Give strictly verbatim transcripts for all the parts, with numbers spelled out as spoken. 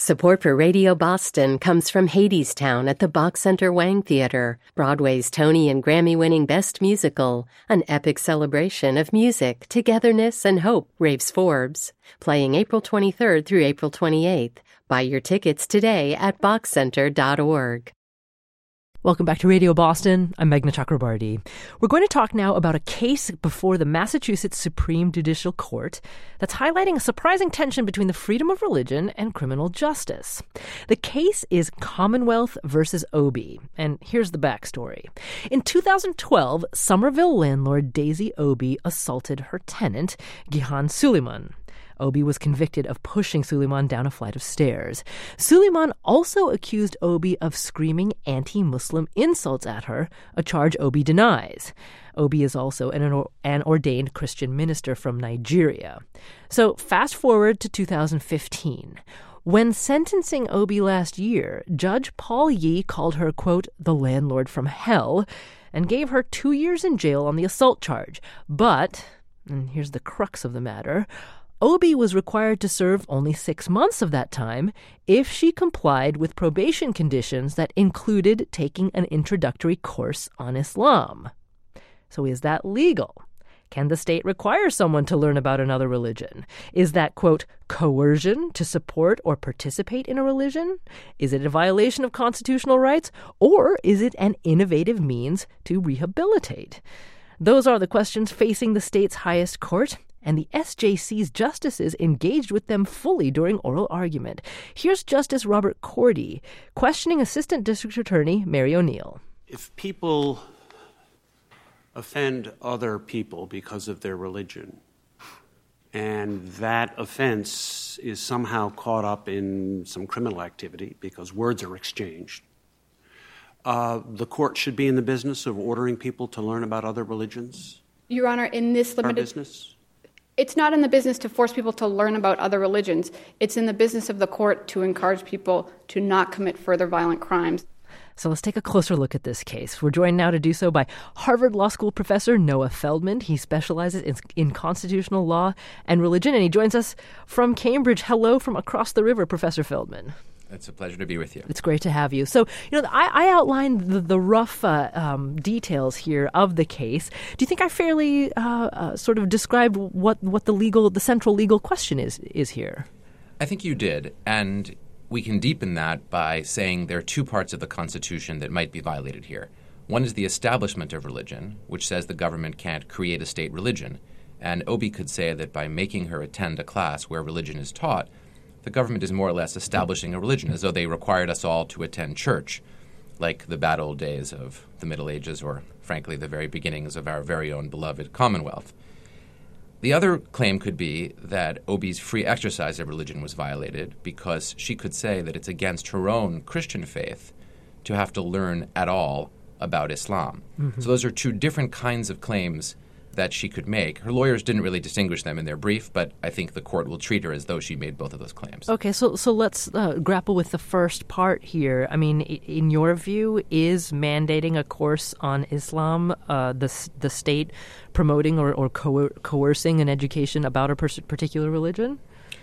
Support for Radio Boston comes from Hadestown at the Bach Center Wang Theater, Broadway's Tony and Grammy-winning Best Musical, an epic celebration of music, togetherness, and hope, raves Forbes. Playing April twenty-third through April twenty-eighth. Buy your tickets today at bach center dot org. Welcome back to Radio Boston. I'm Meghna Chakrabarty. We're going to talk now about a case before the Massachusetts Supreme Judicial Court that's highlighting a surprising tension between the freedom of religion and criminal justice. The case is Commonwealth versus Obey, and here's the backstory. In two thousand twelve, Somerville landlord Daisy Obey assaulted her tenant, Gihan Suleiman. Obey was convicted of pushing Suleiman down a flight of stairs. Suleiman also accused Obey of screaming anti-Muslim insults at her, a charge Obey denies. Obey is also an, an ordained Christian minister from Nigeria. So fast forward to two thousand fifteen. When sentencing Obey last year, Judge Paul Yee called her, quote, the landlord from hell, and gave her two years in jail on the assault charge. But, and here's the crux of the matter, Obey was required to serve only six months of that time if she complied with probation conditions that included taking an introductory course on Islam. So is that legal? Can the state require someone to learn about another religion? Is that, quote, coercion to support or participate in a religion? Is it a violation of constitutional rights? Or is it an innovative means to rehabilitate? Those are the questions facing the state's highest court, and the S J C's justices engaged with them fully during oral argument. Here's Justice Robert Cordy questioning Assistant District Attorney Mary O'Neill. If people offend other people because of their religion, and that offense is somehow caught up in some criminal activity because words are exchanged, uh, the court should be in the business of ordering people to learn about other religions? Your Honor, in this limited... Our business? It's not in the business to force people to learn about other religions. It's in the business of the court to encourage people to not commit further violent crimes. So let's take a closer look at this case. We're joined now to do so by Harvard Law School professor Noah Feldman. He specializes in, in constitutional law and religion, and he joins us from Cambridge. Hello from across the river, Professor Feldman. It's a pleasure to be with you. It's great to have you. So, you know, I, I outlined the, the rough uh, um, details here of the case. Do you think I fairly uh, uh, sort of described what, what the legal, the central legal question is is here? I think you did, and we can deepen that by saying there are two parts of the Constitution that might be violated here. One is the establishment of religion, which says the government can't create a state religion. And Obey could say that by making her attend a class where religion is taught, the government is more or less establishing a religion, as though they required us all to attend church, like the bad old days of the Middle Ages or, frankly, the very beginnings of our very own beloved Commonwealth. The other claim could be that Obey's free exercise of religion was violated because she could say that it's against her own Christian faith to have to learn at all about Islam. Mm-hmm. So those are two different kinds of claims that she could make. Her lawyers didn't really distinguish them in their brief, but I think the court will treat her as though she made both of those claims. Okay, so so let's uh, grapple with the first part here. I mean, in your view, is mandating a course on Islam uh, the the state promoting or, or coer- coercing an education about a pers- particular religion?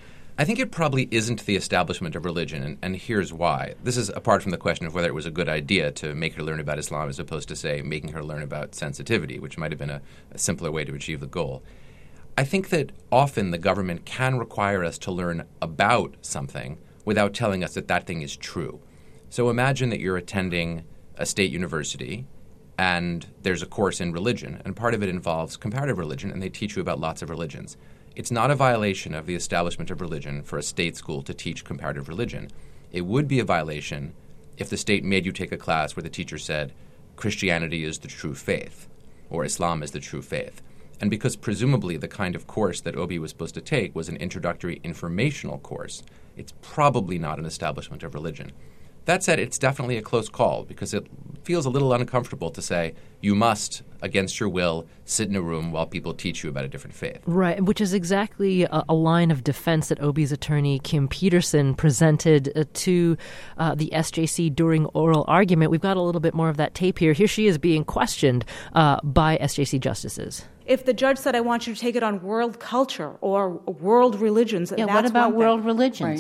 I think it probably isn't the establishment of religion, and, and here's why. This is apart from the question of whether it was a good idea to make her learn about Islam as opposed to, say, making her learn about sensitivity, which might have been a, a simpler way to achieve the goal. I think that often the government can require us to learn about something without telling us that that thing is true. So imagine that you're attending a state university and there's a course in religion, and part of it involves comparative religion, and they teach you about lots of religions. It's not a violation of the establishment of religion for a state school to teach comparative religion. It would be a violation if the state made you take a class where the teacher said Christianity is the true faith or Islam is the true faith. And because presumably the kind of course that Obey was supposed to take was an introductory informational course, it's probably not an establishment of religion. That said, it's definitely a close call because it feels a little uncomfortable to say you must, against your will, sit in a room while people teach you about a different faith. Right, which is exactly a, a line of defense that Obey's attorney, Kim Peterson, presented uh, to uh, the S J C during oral argument. We've got a little bit more of that tape here. Here she is being questioned uh, by S J C justices. If the judge said, I want you to take it on world culture or world religions, yeah, that's what about one world thing. religions? Right.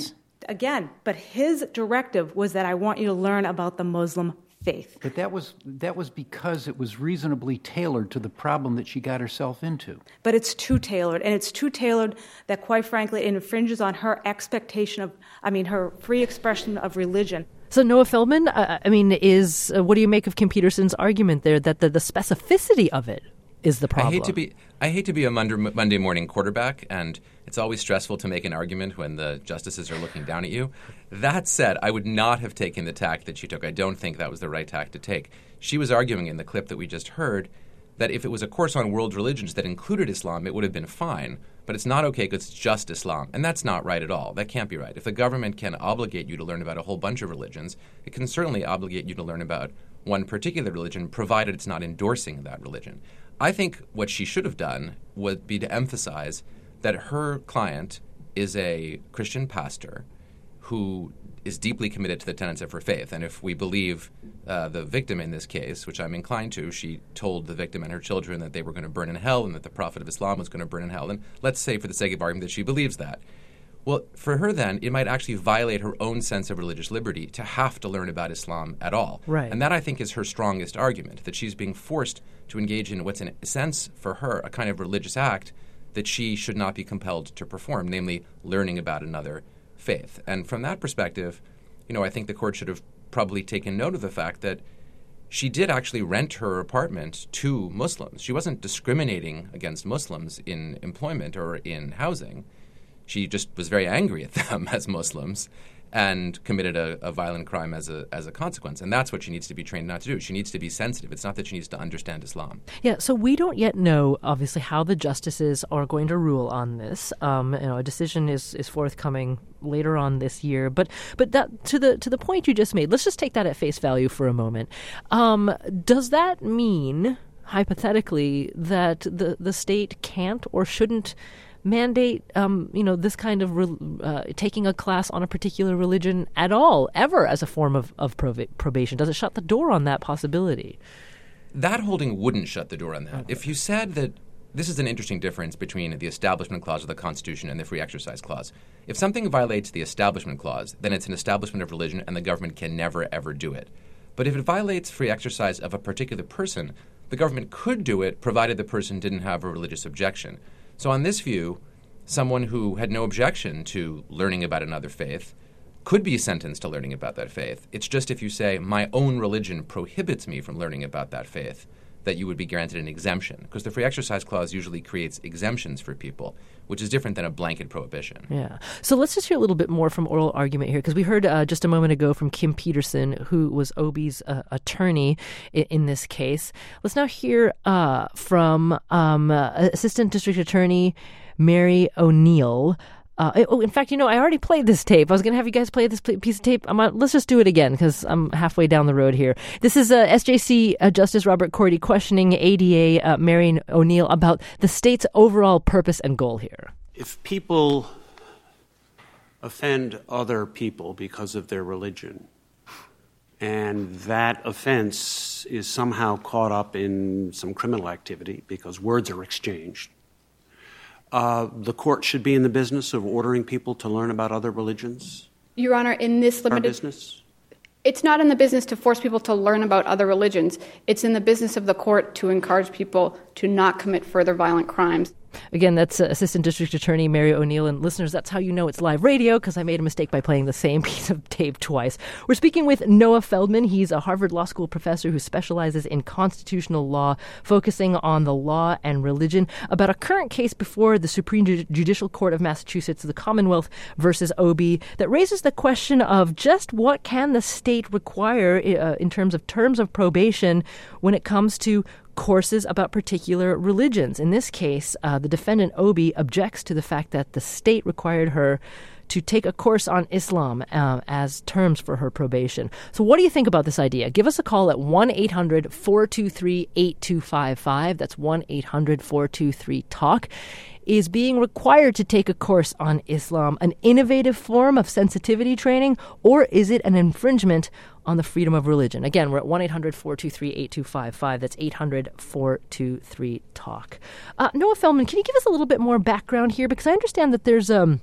again, but his directive was that I want you to learn about the Muslim faith. But that was that was because it was reasonably tailored to the problem that she got herself into. But it's too tailored, and it's too tailored that, quite frankly, it infringes on her expectation of, I mean, her free expression of religion. So Noah Feldman, uh, I mean, is uh, what do you make of Kim Peterson's argument there that the, the specificity of it is the problem? I hate to be I hate to be a Monday, Monday morning quarterback, and it's always stressful to make an argument when the justices are looking down at you. That said, I would not have taken the tack that she took. I don't think that was the right tack to take. She was arguing in the clip that we just heard that if it was a course on world religions that included Islam, it would have been fine. But it's not okay because it's just Islam. And that's not right at all. That can't be right. If the government can obligate you to learn about a whole bunch of religions, it can certainly obligate you to learn about one particular religion, provided it's not endorsing that religion. I think what she should have done would be to emphasize that her client is a Christian pastor who is deeply committed to the tenets of her faith. And if we believe uh, the victim in this case, which I'm inclined to, she told the victim and her children that they were going to burn in hell and that the Prophet of Islam was going to burn in hell. And let's say, for the sake of argument, that she believes that. Well, for her then, it might actually violate her own sense of religious liberty to have to learn about Islam at all. Right. And that, I think, is her strongest argument, that she's being forced to engage in what's, in a sense, for her, a kind of religious act that she should not be compelled to perform, namely learning about another faith. And from that perspective, you know, I think the court should have probably taken note of the fact that she did actually rent her apartment to Muslims. She wasn't discriminating against Muslims in employment or in housing. She just was very angry at them as Muslims and committed a, a violent crime as a as a consequence. And that's what she needs to be trained not to do. She needs to be sensitive. It's not that she needs to understand Islam. Yeah, so we don't yet know, obviously, how the justices are going to rule on this. Um, you know, a decision is, is forthcoming later on this year. But but that to the to the point you just made, let's just take that at face value for a moment. Um, does that mean, hypothetically, that the, the state can't or shouldn't mandate, um, you know, this kind of re- uh, taking a class on a particular religion at all, ever, as a form of, of prob- probation? Does it shut the door on that possibility? That holding wouldn't shut the door on that. Okay. If you said that this is an interesting difference between the Establishment Clause of the Constitution and the Free Exercise Clause. If something violates the Establishment Clause, then it's an establishment of religion and the government can never, ever do it. But if it violates free exercise of a particular person, the government could do it provided the person didn't have a religious objection. So on this view, someone who had no objection to learning about another faith could be sentenced to learning about that faith. It's just if you say, my own religion prohibits me from learning about that faith, that you would be granted an exemption. Because the Free Exercise Clause usually creates exemptions for people, which is different than a blanket prohibition. Yeah. So let's just hear a little bit more from oral argument here, because we heard uh, just a moment ago from Kim Peterson, who was O B's uh, attorney in, in this case. Let's now hear uh, from um, uh, Assistant District Attorney Mary O'Neill. Uh, oh, in fact, you know, I already played this tape. I was going to have you guys play this piece of tape. I'm, uh, let's just do it again because I'm halfway down the road here. This is uh, S J C uh, Justice Robert Cordy questioning A D A uh, Mary O'Neill about the state's overall purpose and goal here. If people offend other people because of their religion, and that offense is somehow caught up in some criminal activity because words are exchanged, Uh, the court should be in the business of ordering people to learn about other religions? Your Honor, in this limited... Our business? It's not in the business to force people to learn about other religions. It's in the business of the court to encourage people to not commit further violent crimes. Again, that's uh, Assistant District Attorney Mary O'Neill. And listeners, that's how you know it's live radio, because I made a mistake by playing the same piece of tape twice. We're speaking with Noah Feldman. He's a Harvard Law School professor who specializes in constitutional law, focusing on the law and religion, about a current case before the Supreme Judicial Court of Massachusetts, the Commonwealth versus O B, that raises the question of just what can the state require uh, in terms of terms of probation when it comes to courses about particular religions. In this case, uh, the defendant, O B, objects to the fact that the state required her to take a course on Islam uh, as terms for her probation. So what do you think about this idea? Give us a call at one eight hundred four two three eight two five five. That's one eight hundred four two three talk. Is being required to take a course on Islam an innovative form of sensitivity training, or is it an infringement on the freedom of religion? Again, we're at one eight hundred four two three eight two five five. That's eight hundred four two three talk. Uh, Noah Feldman, can you give us a little bit more background here? Because I understand that there's um,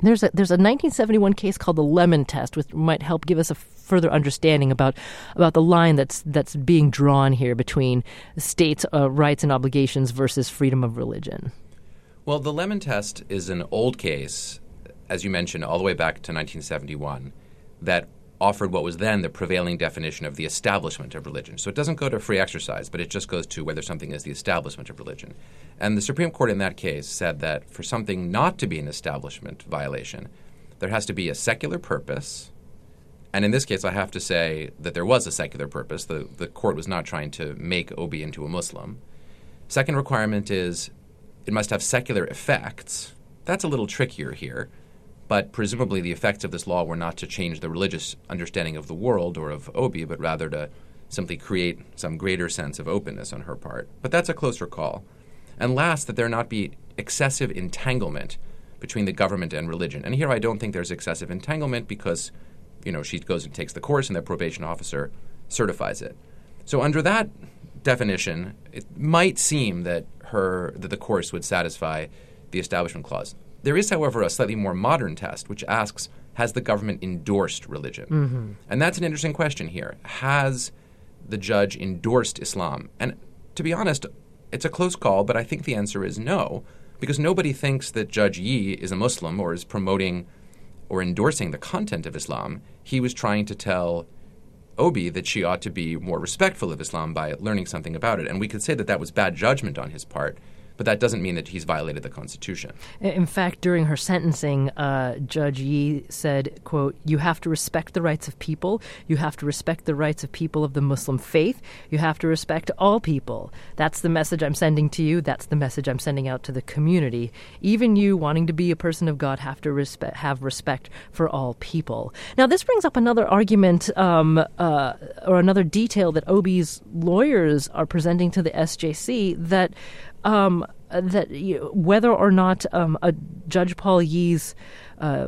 There's a there's a nineteen seventy-one case called the Lemon Test, which might help give us a further understanding about about the line that's that's being drawn here between states' uh, rights and obligations versus freedom of religion. Well, the Lemon Test is an old case, as you mentioned, all the way back to nineteen seventy-one, that offered what was then the prevailing definition of the establishment of religion. So it doesn't go to free exercise, but it just goes to whether something is the establishment of religion. And the Supreme Court in that case said that for something not to be an establishment violation, there has to be a secular purpose. And in this case, I have to say that there was a secular purpose. The, the court was not trying to make Obi into a Muslim. Second requirement is it must have secular effects. That's a little trickier here. But presumably the effects of this law were not to change the religious understanding of the world or of Obi, but rather to simply create some greater sense of openness on her part. But that's a closer call. And last, that there not be excessive entanglement between the government and religion. And here I don't think there's excessive entanglement because, you know, she goes and takes the course and the probation officer certifies it. So under that definition, it might seem that her that the course would satisfy the Establishment Clause. There is, however, a slightly more modern test which asks, has the government endorsed religion? Mm-hmm. And that's an interesting question here. Has the judge endorsed Islam? And to be honest, it's a close call, but I think the answer is no, because nobody thinks that Judge Yi is a Muslim or is promoting or endorsing the content of Islam. He was trying to tell Obi that she ought to be more respectful of Islam by learning something about it. And we could say that that was bad judgment on his part, but that doesn't mean that he's violated the Constitution. In fact, during her sentencing, uh, Judge Yi said, quote, "You have to respect the rights of people. You have to respect the rights of people of the Muslim faith. You have to respect all people. That's the message I'm sending to you. That's the message I'm sending out to the community. Even you, wanting to be a person of God, have to respe- have respect for all people." Now, this brings up another argument um, uh, or another detail that Obi's lawyers are presenting to the S J C that Um, that you know, whether or not um, a Judge Paul Yi's uh,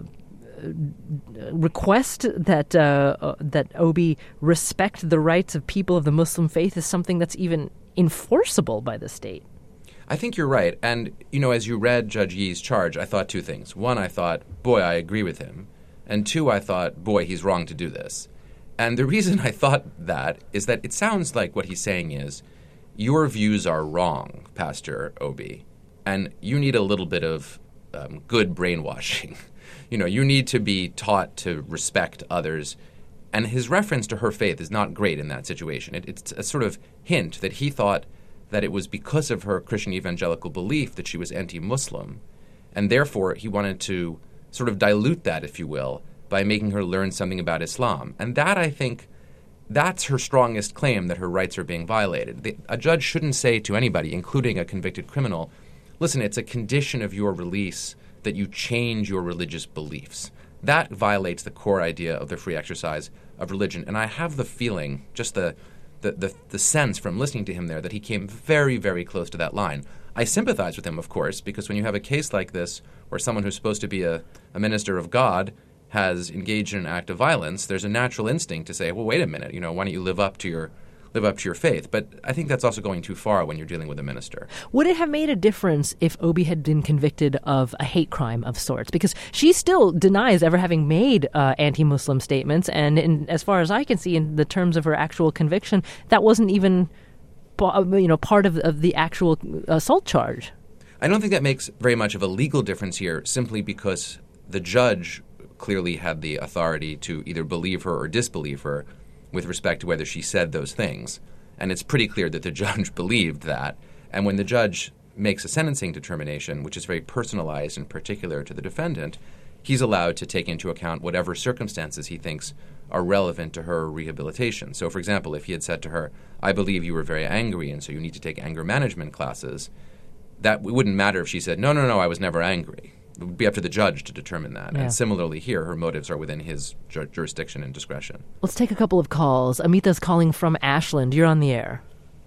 request that uh, uh, that Obi respect the rights of people of the Muslim faith is something that's even enforceable by the state. I think you're right. And, you know, as you read Judge Yi's charge, I thought two things. One, I thought, boy, I agree with him. And two, I thought, boy, he's wrong to do this. And the reason I thought that is that it sounds like what he's saying is, your views are wrong, Pastor Obi, and you need a little bit of um, good brainwashing. You know, you need to be taught to respect others. And his reference to her faith is not great in that situation. It, it's a sort of hint that he thought that it was because of her Christian evangelical belief that she was anti-Muslim, and therefore he wanted to sort of dilute that, if you will, by making her learn something about Islam. And that, I think, that's her strongest claim, that her rights are being violated. The, a judge shouldn't say to anybody, including a convicted criminal, listen, it's a condition of your release that you change your religious beliefs. That violates the core idea of the free exercise of religion. And I have the feeling, just the, the, the, the sense from listening to him there, that he came very, very close to that line. I sympathize with him, of course, because when you have a case like this where someone who's supposed to be a, a minister of God has engaged in an act of violence, there's a natural instinct to say, well, wait a minute, you know, why don't you live up to your live up to your faith? But I think that's also going too far when you're dealing with a minister. Would it have made a difference if Obi had been convicted of a hate crime of sorts? Because she still denies ever having made uh, anti-Muslim statements, and in, as far as I can see in the terms of her actual conviction, that wasn't even you know, part of, of the actual assault charge. I don't think that makes very much of a legal difference here, simply because the judge clearly had the authority to either believe her or disbelieve her with respect to whether she said those things. And it's pretty clear that the judge believed that. And when the judge makes a sentencing determination, which is very personalized and particular to the defendant, he's allowed to take into account whatever circumstances he thinks are relevant to her rehabilitation. So, for example, if he had said to her, I believe you were very angry and so you need to take anger management classes, that it wouldn't matter if she said, no, no, no, I was never angry. It would be up to the judge to determine that. Yeah. And similarly here, her motives are within his ju- jurisdiction and discretion. Let's take a couple of calls. Amita's calling from Ashland. You're on the air.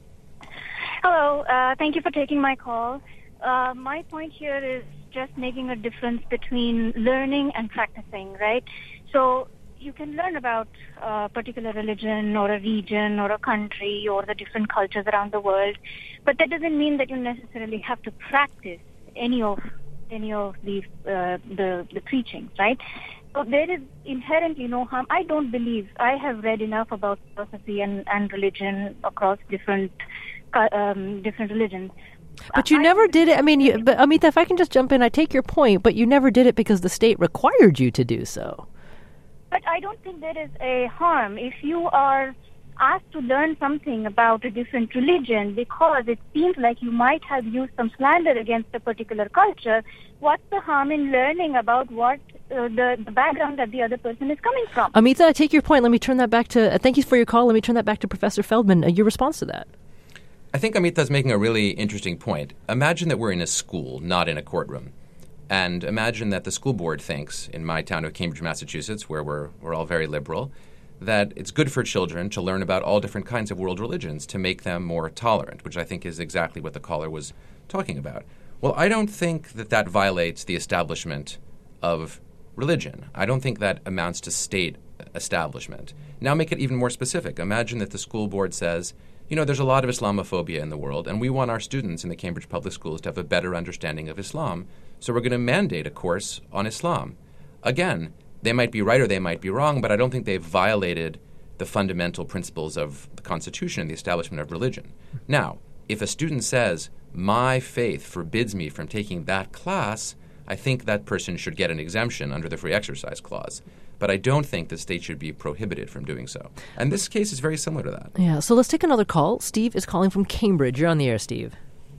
Hello. Uh, thank you for taking my call. Uh, my point here is just making a difference between learning and practicing, right? So you can learn about a particular religion or a region or a country or the different cultures around the world, but that doesn't mean that you necessarily have to practice any of any of these uh, the the preachings, right? So there is inherently no harm. I don't believe I have read enough about philosophy and, and religion across different um, different religions. But you I, never did it. I mean, you, but Amita, if I can just jump in, I take your point, but you never did it because the state required you to do so. But I don't think there is a harm if you are asked to learn something about a different religion because it seems like you might have used some slander against a particular culture. What's the harm in learning about what uh, the, the background that the other person is coming from? Amita, I take your point. Let me turn that back to, uh, thank you for your call. Let me turn that back to Professor Feldman. Uh, your response to that? I think Amita's making a really interesting point. Imagine that we're in a school, not in a courtroom. And imagine that the school board thinks, in my town of Cambridge, Massachusetts, where we're, we're all very liberal, that it's good for children to learn about all different kinds of world religions to make them more tolerant, which I think is exactly what the caller was talking about. Well, I don't think that that violates the establishment of religion. I don't think that amounts to state establishment. Now make it even more specific. Imagine that the school board says, you know, there's a lot of Islamophobia in the world, and we want our students in the Cambridge Public Schools to have a better understanding of Islam, so we're going to mandate a course on Islam. Again, they might be right or they might be wrong, but I don't think they've violated the fundamental principles of the Constitution and the establishment of religion. Now, if a student says, my faith forbids me from taking that class, I think that person should get an exemption under the Free Exercise Clause. But I don't think the state should be prohibited from doing so. And this case is very similar to that. Yeah, so let's take another call. Steve is calling from Cambridge. You're on the air, Steve.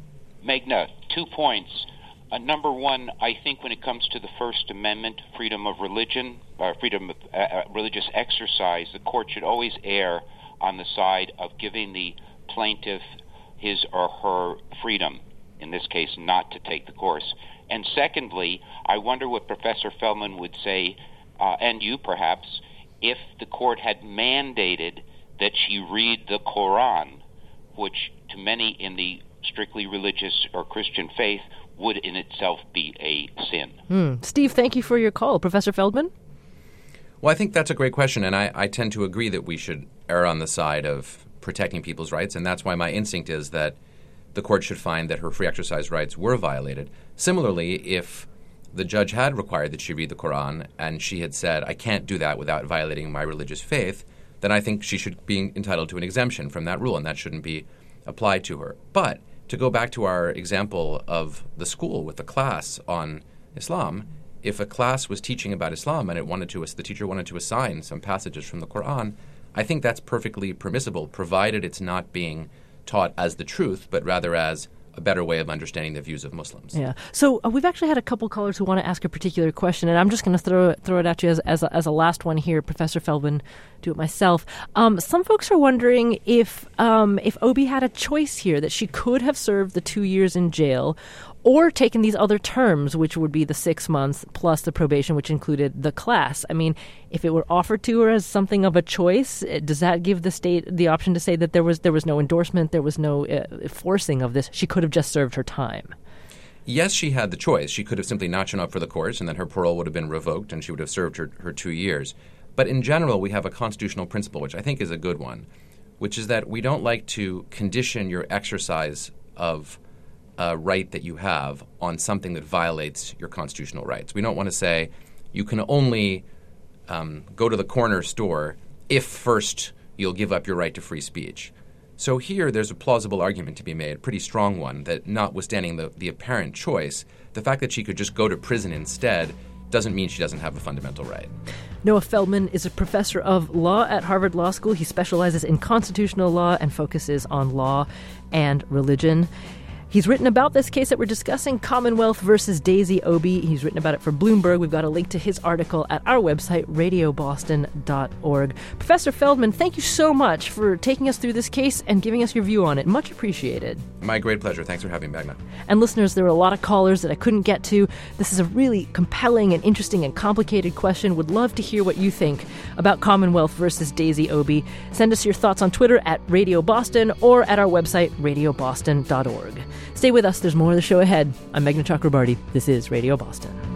Meghna, two points. Uh, number one, I think when it comes to the First Amendment, freedom of religion, uh, freedom of uh, uh, religious exercise, the court should always err on the side of giving the plaintiff his or her freedom, in this case, not to take the course. And secondly, I wonder what Professor Feldman would say, uh, and you perhaps, if the court had mandated that she read the Quran, which to many in the strictly religious or Christian faith would in itself be a sin. Hmm. Steve, thank you for your call. Professor Feldman? Well, I think that's a great question, and I, I tend to agree that we should err on the side of protecting people's rights, and that's why my instinct is that the court should find that her free exercise rights were violated. Similarly, if the judge had required that she read the Quran and she had said, I can't do that without violating my religious faith, then I think she should be entitled to an exemption from that rule, and that shouldn't be applied to her. But to go back to our example of the school with the class on Islam, if a class was teaching about Islam and it wanted to, the teacher wanted to assign some passages from the Quran, I think that's perfectly permissible, provided it's not being taught as the truth, but rather as a better way of understanding the views of Muslims. Yeah. So uh, we've actually had a couple callers who want to ask a particular question, and I'm just going to throw it, throw it at you as, as, a, as a last one here, Professor Feldman, do it myself. Um, some folks are wondering if um, if Obi had a choice here, that she could have served the two years in jail or taken these other terms, which would be the six months plus the probation, which included the class. I mean, if it were offered to her as something of a choice, does that give the state the option to say that there was there was no endorsement, there was no uh, forcing of this? She could have just served her time. Yes, she had the choice. She could have simply not shown up for the course, and then her parole would have been revoked, and she would have served her, her two years. But in general, we have a constitutional principle, which I think is a good one, which is that we don't like to condition your exercise of a right that you have on something that violates your constitutional rights. We don't want to say you can only um, go to the corner store if first you'll give up your right to free speech. So here there's a plausible argument to be made, a pretty strong one, that notwithstanding the, the apparent choice, the fact that she could just go to prison instead doesn't mean she doesn't have a fundamental right. Noah Feldman is a professor of law at Harvard Law School. He specializes in constitutional law and focuses on law and religion. He's written about this case that we're discussing, Commonwealth versus Daisy Obi. He's written about it for Bloomberg. We've got a link to his article at our website, radio boston dot org. Professor Feldman, thank you so much for taking us through this case and giving us your view on it. Much appreciated. My great pleasure. Thanks for having me, Meghna. And listeners, there were a lot of callers that I couldn't get to. This is a really compelling and interesting and complicated question. Would love to hear what you think about Commonwealth versus Daisy Obi. Send us your thoughts on Twitter at Radio Boston or at our website, radio boston dot org. Stay with us. There's more of the show ahead. I'm Meghna Chakrabarty. This is Radio Boston.